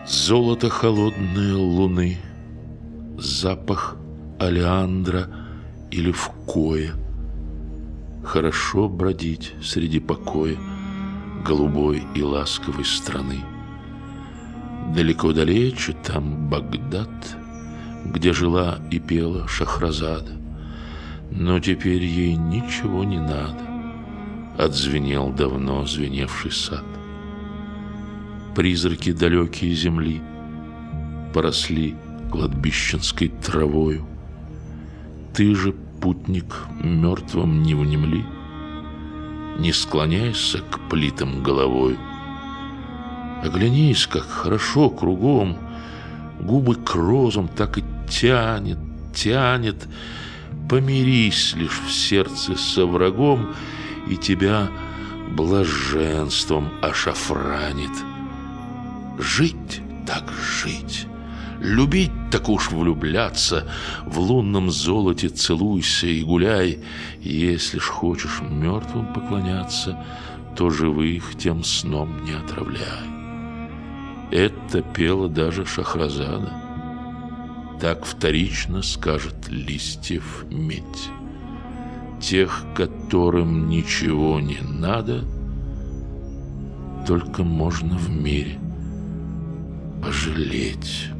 Золото холодной луны, запах олеандра и левкоя. Хорошо бродить среди покоя голубой и ласковой страны. Далеко-далече там Багдад, где жила и пела Шахразада. Но теперь ей ничего не надо, отзвенел давно звеневший сад. Призраки далекие земли поросли кладбищенской травою. Ты же, путник, мертвым не внемли, не склоняйся к плитам головою. Оглянись, как хорошо кругом, губы к розам так и тянет, тянет. Помирись лишь в сердце со врагом, и тебя блаженством ошафранит. Жить так жить, любить так уж влюбляться, в лунном золоте целуйся и гуляй. Если ж хочешь мертвым поклоняться, то живых тем сном не отравляй. Это пела даже Шахразада. Так вторично скажет листьев медь. Тех, которым ничего не надо, только можно в мире пожалеть.